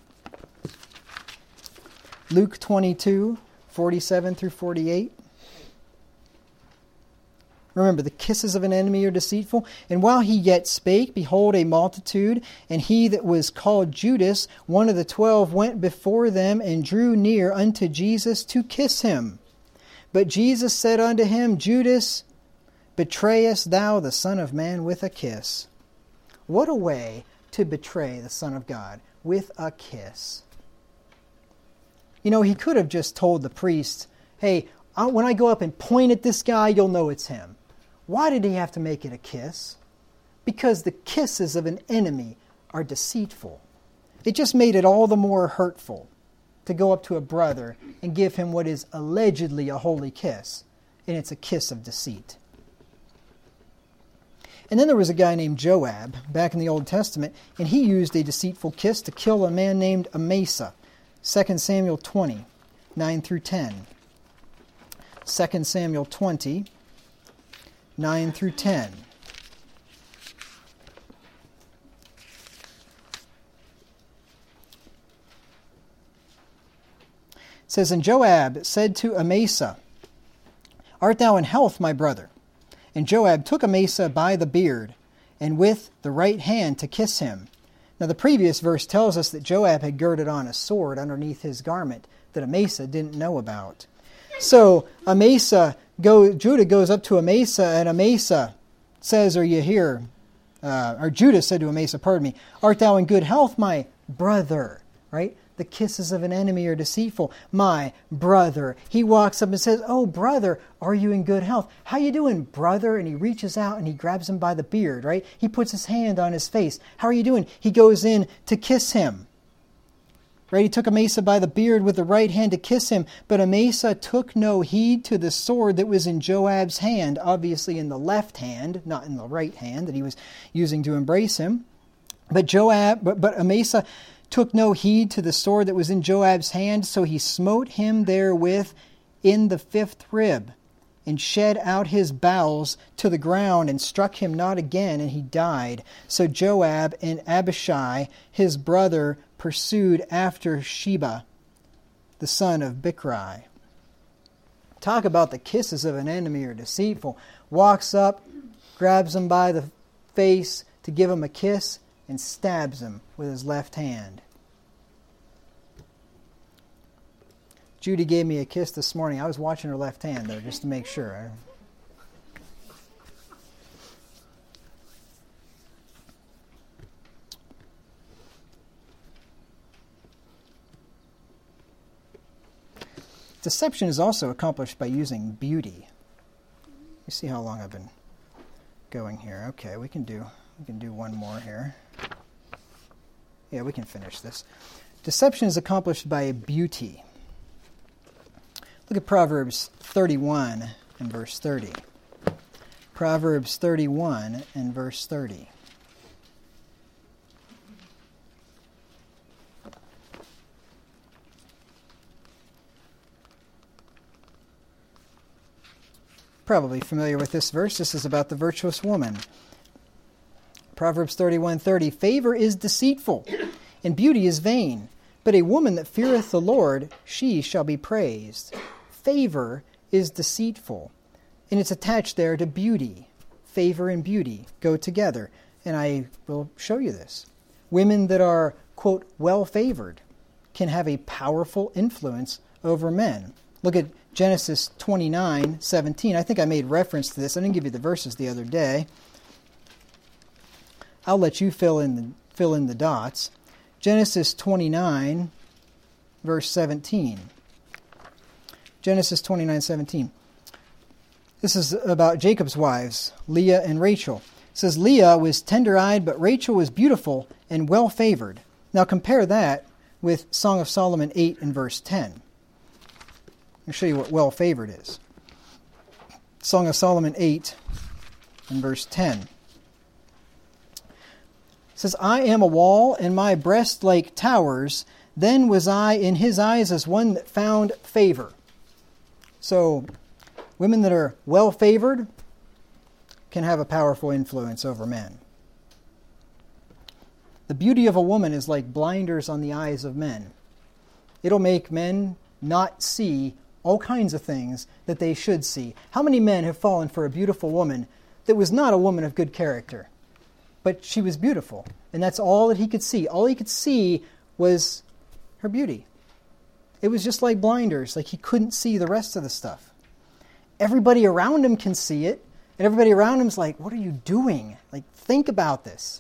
Luke 22:47 through 48. Remember, the kisses of an enemy are deceitful. And while he yet spake, behold, a multitude, and he that was called Judas, one of the 12, went before them and drew near unto Jesus to kiss him. But Jesus said unto him, Judas, betrayest thou the Son of Man with a kiss? What a way to betray the Son of God, with a kiss. You know, he could have just told the priest, hey, when I go up and point at this guy, you'll know it's him. Why did he have to make it a kiss? Because the kisses of an enemy are deceitful. It just made it all the more hurtful to go up to a brother and give him what is allegedly a holy kiss, and it's a kiss of deceit. And then there was a guy named Joab back in the Old Testament, and he used a deceitful kiss to kill a man named Amasa. 2 Samuel 20, 9 through 10. 2 Samuel 20, 9 through 10. It says, And Joab said to Amasa, Art thou in health, my brother? And Joab took Amasa by the beard, and with the right hand to kiss him. Now the previous verse tells us that Joab had girded on a sword underneath his garment that Amasa didn't know about. So Judah goes up to Amasa, and Amasa says, Are you here? Or Judah said to Amasa, Art thou in good health, my brother? Right? The kisses of an enemy are deceitful. My brother. He walks up and says, Oh, brother, are you in good health? How you doing, brother? And he reaches out and he grabs him by the beard, right? He puts his hand on his face. How are you doing? He goes in to kiss him. Right? He took Amasa by the beard with the right hand to kiss him, but Amasa took no heed to the sword that was in Joab's hand, obviously in the left hand, not in the right hand that he was using to embrace him. But Amasa took no heed to the sword that was in Joab's hand, so he smote him therewith in the 5th rib, and shed out his bowels to the ground, and struck him not again, and he died. So Joab and Abishai, his brother, pursued after Sheba, the son of Bichri. Talk about the kisses of an enemy are deceitful. Walks up, grabs him by the face to give him a kiss, and stabs him with his left hand. Judy gave me a kiss this morning. I was watching her left hand, though, just to make sure. Deception is also accomplished by using beauty. You see how long I've been going here. Okay, we can do one more here. Yeah, we can finish this. Deception is accomplished by beauty. Look at Proverbs 31 and verse 30. Proverbs 31 and verse 30. Probably familiar with this verse. This is about the virtuous woman. Proverbs 31:30. Favor is deceitful, and beauty is vain. But a woman that feareth the Lord, she shall be praised. Favor is deceitful, and it's attached there to beauty. Favor and beauty go together, and I will show you this. Women that are, quote, well-favored can have a powerful influence over men. Look at Genesis 29:17. I think I made reference to this. I didn't give you the verses the other day. I'll let you fill in the dots. Genesis 29, verse 17. Genesis 29:17. This is about Jacob's wives, Leah and Rachel. It says, Leah was tender-eyed, but Rachel was beautiful and well-favored. Now compare that with Song of Solomon 8 and verse 10. I'll show you what well-favored is. Song of Solomon 8 and verse 10. It says, I am a wall, and my breast like towers. Then was I in his eyes as one that found favor. So, women that are well-favored can have a powerful influence over men. The beauty of a woman is like blinders on the eyes of men. It'll make men not see all kinds of things that they should see. How many men have fallen for a beautiful woman that was not a woman of good character, but she was beautiful, and that's all that he could see. All he could see was her beauty. It was just like blinders, like he couldn't see the rest of the stuff. Everybody around him can see it, and everybody around him's like, what are you doing? Like, think about this.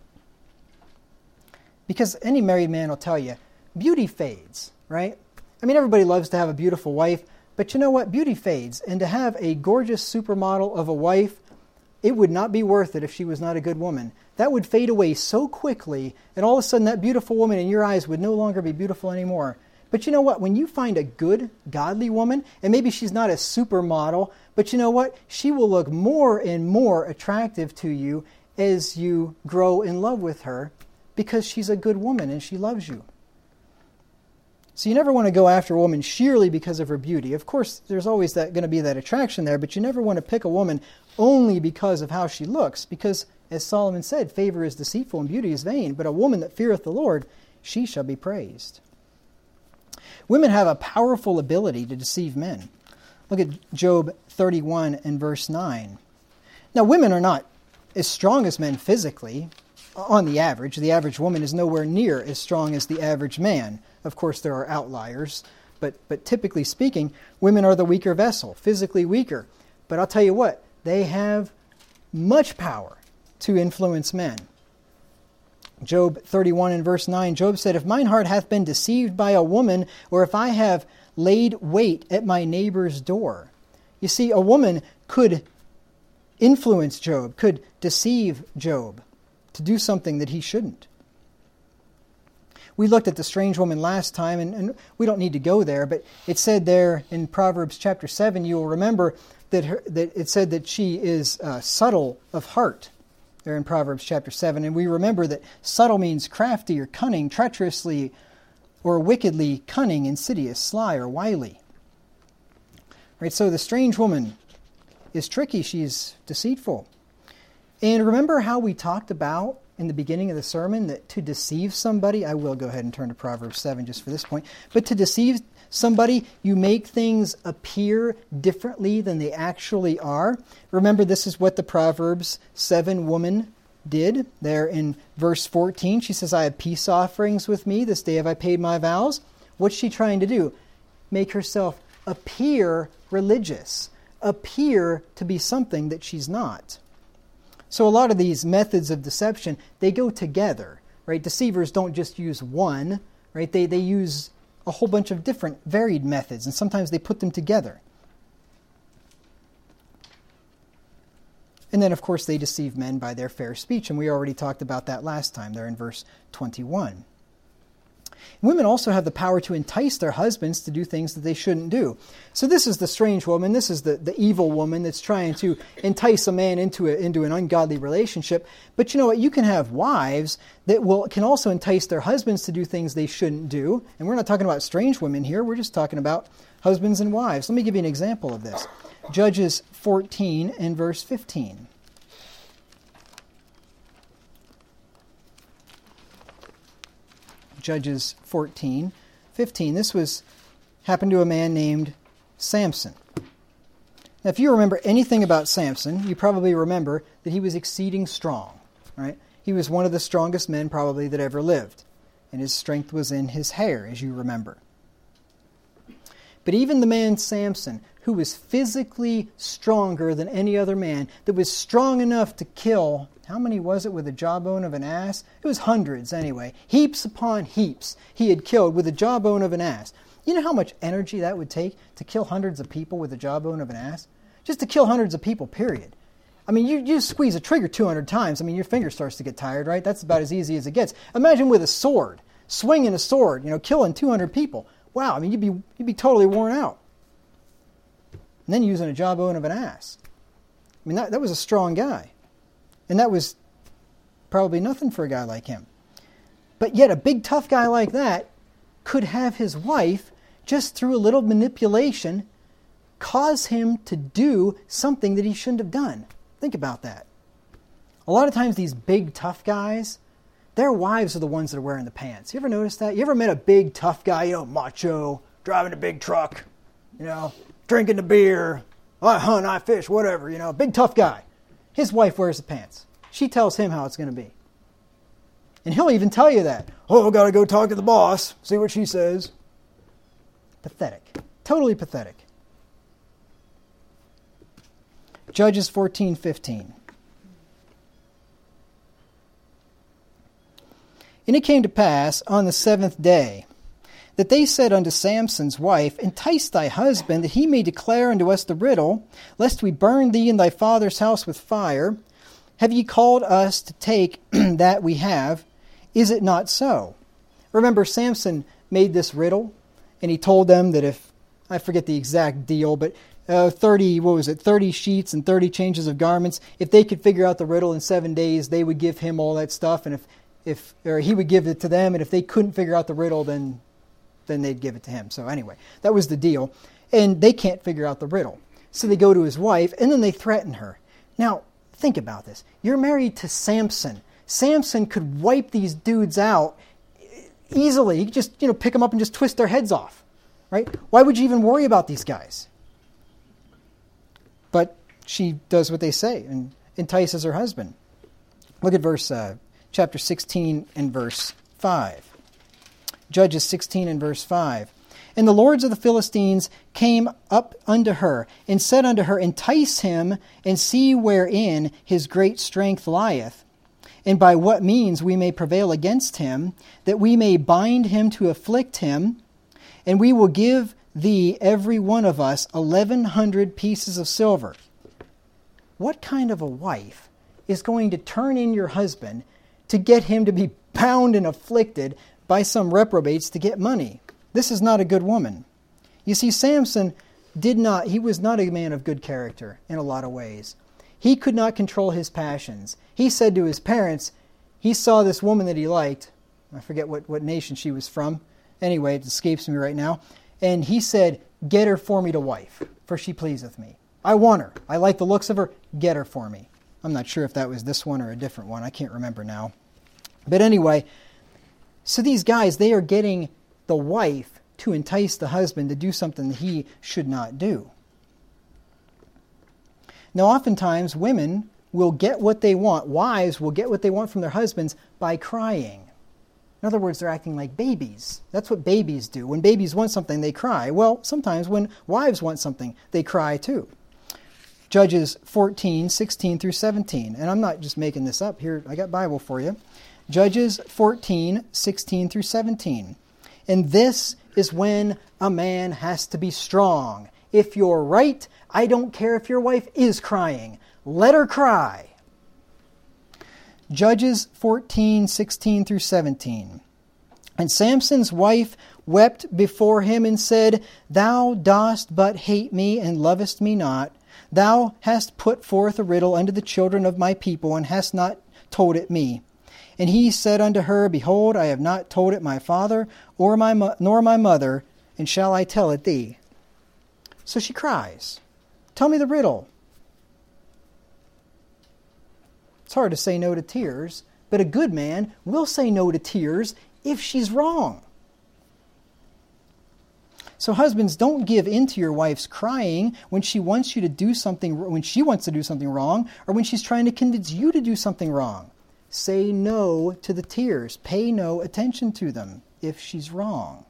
Because any married man will tell you, beauty fades, right? I mean, everybody loves to have a beautiful wife, but you know what? Beauty fades, and to have a gorgeous supermodel of a wife, it would not be worth it if she was not a good woman. That would fade away so quickly, and all of a sudden that beautiful woman in your eyes would no longer be beautiful anymore. But you know what? When you find a good, godly woman, and maybe she's not a supermodel, but you know what? She will look more and more attractive to you as you grow in love with her because she's a good woman and she loves you. So you never want to go after a woman sheerly because of her beauty. Of course, there's always going to be that attraction there, but you never want to pick a woman only because of how she looks, because, as Solomon said, favor is deceitful and beauty is vain, but a woman that feareth the Lord, she shall be praised. Women have a powerful ability to deceive men. Look at Job 31 and verse 9. Now, women are not as strong as men physically, on the average. The average woman is nowhere near as strong as the average man. Of course, there are outliers, but typically speaking, women are the weaker vessel, physically weaker. But I'll tell you what, they have much power to influence men. Job 31 and verse 9, Job said, If mine heart hath been deceived by a woman, or if I have laid wait at my neighbor's door. You see, a woman could influence Job, could deceive Job to do something that he shouldn't. We looked at the strange woman last time, and we don't need to go there, but it said there in Proverbs chapter 7, you will remember that it said that she is subtle of heart, there in Proverbs chapter 7. And we remember that subtle means crafty or cunning, treacherously or wickedly cunning, insidious, sly, or wily. Right, so the strange woman is tricky. She's deceitful. And remember how we talked about in the beginning of the sermon that to deceive somebody, I will go ahead and turn to Proverbs 7 just for this point, but to deceive somebody, you make things appear differently than they actually are. Remember, this is what the Proverbs 7 woman did there in verse 14. She says, I have peace offerings with me. This day have I paid my vows. What's she trying to do? Make herself appear religious, appear to be something that she's not. So a lot of these methods of deception, they go together, right? Deceivers don't just use one, right? They use a whole bunch of different varied methods, and sometimes they put them together. And then, of course, they deceive men by their fair speech, and we already talked about that last time there in verse 21. Women also have the power to entice their husbands to do things that they shouldn't do. So this is the strange woman. This is the evil woman that's trying to entice a man into an ungodly relationship. But you know what? You can have wives that can also entice their husbands to do things they shouldn't do. And we're not talking about strange women here. We're just talking about husbands and wives. Let me give you an example of this. Judges 14 and verse 15. Judges 14:15. This happened to a man named Samson. Now, if you remember anything about Samson, you probably remember that he was exceeding strong, right? He was one of the strongest men probably that ever lived, and his strength was in his hair, as you remember. But even the man Samson, who was physically stronger than any other man, that was strong enough to kill, how many was it with the jawbone of an ass? It was hundreds anyway. Heaps upon heaps he had killed with the jawbone of an ass. You know how much energy that would take to kill hundreds of people with the jawbone of an ass? Just to kill hundreds of people, period. I mean, you squeeze a trigger 200 times. I mean, your finger starts to get tired, right? That's about as easy as it gets. Imagine with a sword. swinging a sword, killing 200 people. Wow, I mean, you'd be totally worn out. And then using a jawbone of an ass. I mean, that was a strong guy. And that was probably nothing for a guy like him. But yet a big tough guy like that could have his wife, just through a little manipulation, cause him to do something that he shouldn't have done. Think about that. A lot of times these big tough guys, their wives are the ones that are wearing the pants. You ever notice that? You ever met a big tough guy, macho, driving a big truck, drinking the beer, I hunt, I fish, whatever, big tough guy. His wife wears the pants. She tells him how it's going to be. And he'll even tell you that. Oh, got to go talk to the boss, see what she says. Pathetic. Totally pathetic. Judges 14:15. And it came to pass on the 7th day that they said unto Samson's wife, Entice thy husband, that he may declare unto us the riddle, lest we burn thee and thy father's house with fire. Have ye called us to take that we have? Is it not so? Remember, Samson made this riddle, and he told them that if, I forget the exact deal, but 30 sheets and 30 changes of garments, if they could figure out the riddle in 7 days, they would give him all that stuff, and if he would give it to them, and if they couldn't figure out the riddle, then they'd give it to him. So anyway, that was the deal. And they can't figure out the riddle. So they go to his wife, and then they threaten her. Now, think about this. You're married to Samson. Samson could wipe these dudes out easily. He could just, pick them up and just twist their heads off. Right? Why would you even worry about these guys? But she does what they say and entices her husband. Look at chapter 16 and verse 5. Judges 16 and verse 5. And the lords of the Philistines came up unto her, and said unto her, Entice him, and see wherein his great strength lieth, and by what means we may prevail against him, that we may bind him to afflict him, and we will give thee every one of us 1,100 pieces of silver. What kind of a wife is going to turn in your husband to get him to be bound and afflicted by some reprobates to get money? This is not a good woman. You see, Samson he was not a man of good character in a lot of ways. He could not control his passions. He said to his parents, he saw this woman that he liked. I forget what nation she was from. Anyway, it escapes me right now. And he said, Get her for me to wife, for she pleaseth me. I want her. I like the looks of her. Get her for me. I'm not sure if that was this one or a different one. I can't remember now. But anyway, so these guys, they are getting the wife to entice the husband to do something that he should not do. Now, oftentimes, women will get what they want. Wives will get what they want from their husbands by crying. In other words, they're acting like babies. That's what babies do. When babies want something, they cry. Well, sometimes when wives want something, they cry too. Judges 14:16 through 17. And I'm not just making this up. Here, I got Bible for you. Judges 14:16 through 17. And this is when a man has to be strong. If you're right, I don't care if your wife is crying. Let her cry. Judges 14:16 through 17. And Samson's wife wept before him and said, Thou dost but hate me and lovest me not. Thou hast put forth a riddle unto the children of my people, and hast not told it me. And he said unto her, Behold, I have not told it my father nor my mother, and shall I tell it thee? So she cries, Tell me the riddle. It's hard to say no to tears, but a good man will say no to tears if she's wrong. So husbands, don't give in to your wife's crying when she wants you to do something, when she wants to do something wrong, or when she's trying to convince you to do something wrong. Say no to the tears. Pay no attention to them if she's wrong.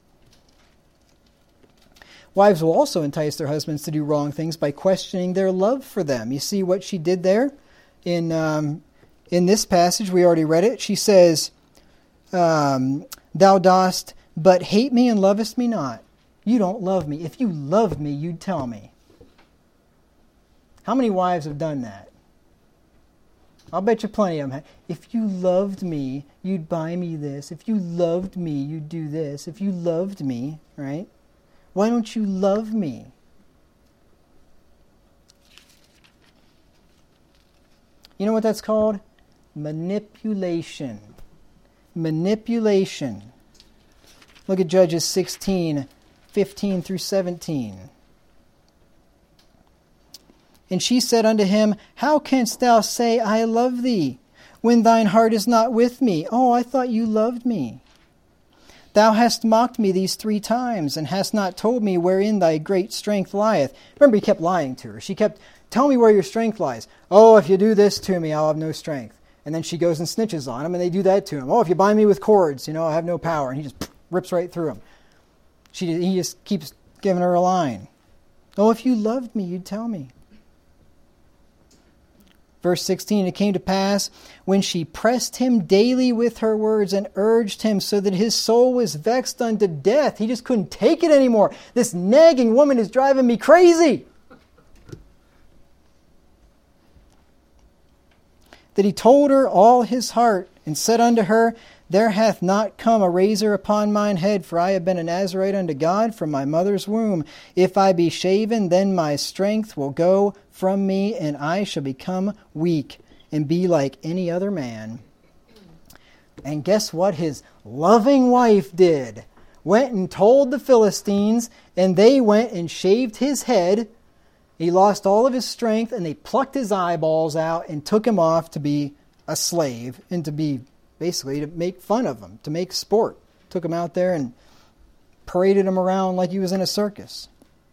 Wives will also entice their husbands to do wrong things by questioning their love for them. You see what she did there? In this passage, we already read it. She says, Thou dost but hate me and lovest me not. You don't love me. If you loved me, you'd tell me. How many wives have done that? I'll bet you plenty of them. If you loved me, you'd buy me this. If you loved me, you'd do this. If you loved me, right? Why don't you love me? You know what that's called? Manipulation. Manipulation. Look at Judges 16, 15 through 17. And she said unto him, How canst thou say, I love thee, when thine heart is not with me? Oh, I thought you loved me. Thou hast mocked me these 3 times, and hast not told me wherein thy great strength lieth. Remember, he kept lying to her. She kept, Tell me where your strength lies. Oh, if you do this to me, I'll have no strength. And then she goes and snitches on him, and they do that to him. Oh, if you bind me with cords, I have no power. And he just rips right through him. He just keeps giving her a line. Oh, if you loved me, you'd tell me. Verse 16, it came to pass, when she pressed him daily with her words and urged him so that his soul was vexed unto death. He just couldn't take it anymore. This nagging woman is driving me crazy. That he told her all his heart and said unto her, There hath not come a razor upon mine head, for I have been a Nazarite unto God from my mother's womb. If I be shaven, then my strength will go from me, and I shall become weak and be like any other man. And guess what his loving wife did? Went and told the Philistines, and they went and shaved his head. He lost all of his strength, and they plucked his eyeballs out and took him off to be a slave and to be basically to make fun of him, to make sport. Took him out there and paraded him around like he was in a circus.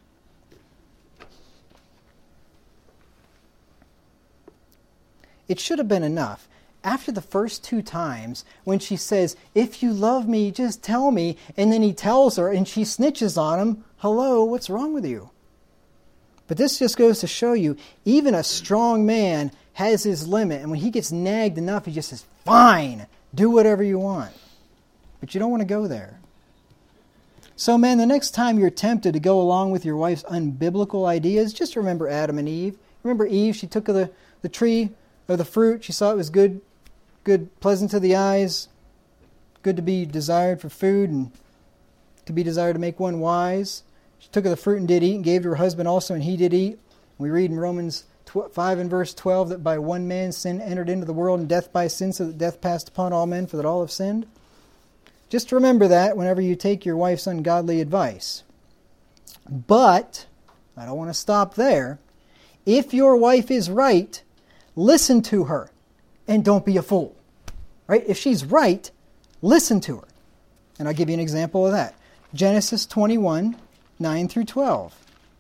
It should have been enough. After the first 2 times, when she says, If you love me, just tell me, and then he tells her and she snitches on him, hello, what's wrong with you? But this just goes to show you, even a strong man has his limit. And when he gets nagged enough, he just says, fine, do whatever you want. But you don't want to go there. So, man, the next time you're tempted to go along with your wife's unbiblical ideas, just remember Adam and Eve. Remember Eve, she took of the tree of the fruit. She saw it was good, pleasant to the eyes, good to be desired for food, and to be desired to make one wise. She took of the fruit and did eat, and gave to her husband also, and he did eat. We read in Romans 5 and verse 12 that by one man sin entered into the world, and death by sin, so that death passed upon all men, for that all have sinned. Just remember that whenever you take your wife's ungodly advice. But, I don't want to stop there. If your wife is right, listen to her, and don't be a fool. Right? If she's right, listen to her. And I'll give you an example of that. Genesis 21, 9 through 12.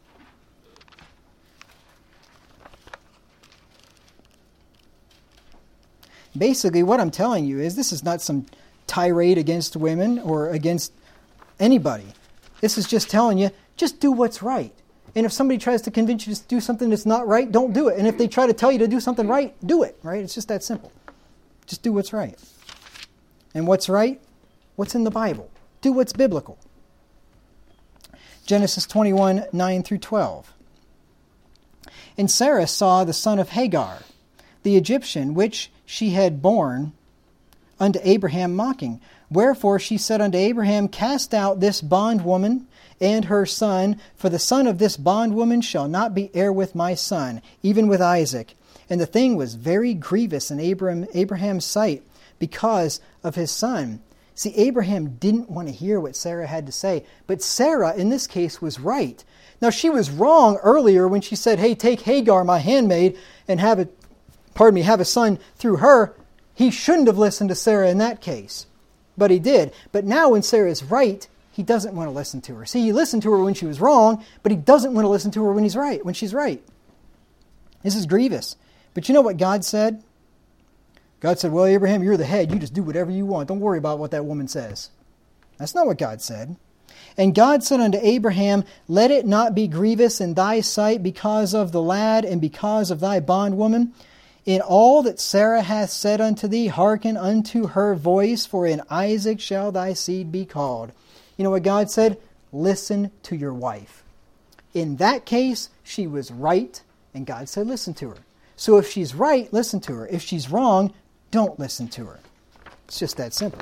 Basically, what I'm telling you is this is not some tirade against women or against anybody. This is just telling you, just do what's right. And if somebody tries to convince you to do something that's not right, don't do it. And if they try to tell you to do something right, do it. Right? It's just that simple. Just do what's right. And what's right? What's in the Bible. Do what's biblical. Genesis 21, 9 through 12. And Sarah saw the son of Hagar, the Egyptian, which she had borne unto Abraham mocking. Wherefore she said unto Abraham, Cast out this bondwoman and her son, for the son of this bondwoman shall not be heir with my son, even with Isaac. And the thing was very grievous in Abraham's sight because of his son. See, Abraham didn't want to hear what Sarah had to say, but Sarah, in this case, was right. Now, she was wrong earlier when she said, hey, take Hagar, my handmaid, and have a son through her. He shouldn't have listened to Sarah in that case, but he did. But now when Sarah is right, he doesn't want to listen to her. See, he listened to her when she was wrong, but he doesn't want to listen to her when she's right. This is grievous. But you know what God said? God said, well, Abraham, you're the head. You just do whatever you want. Don't worry about what that woman says. That's not what God said. And God said unto Abraham, Let it not be grievous in thy sight because of the lad and because of thy bondwoman. In all that Sarah hath said unto thee, hearken unto her voice, for in Isaac shall thy seed be called. You know what God said? Listen to your wife. In that case, she was right, and God said, listen to her. So if she's right, listen to her. If she's wrong, don't listen to her. It's just that simple.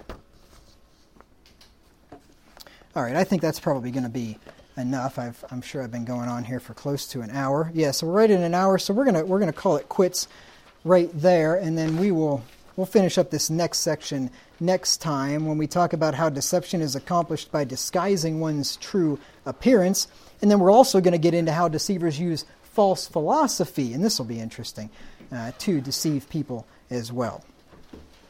All right, I think that's probably going to be enough. I'm sure I've been going on here for close to an hour. Yeah, so we're right in an hour, so we're gonna call it quits right there, and then we'll finish up this next section next time when we talk about how deception is accomplished by disguising one's true appearance. And then we're also going to get into how deceivers use false philosophy, and this will be interesting, to deceive people as well.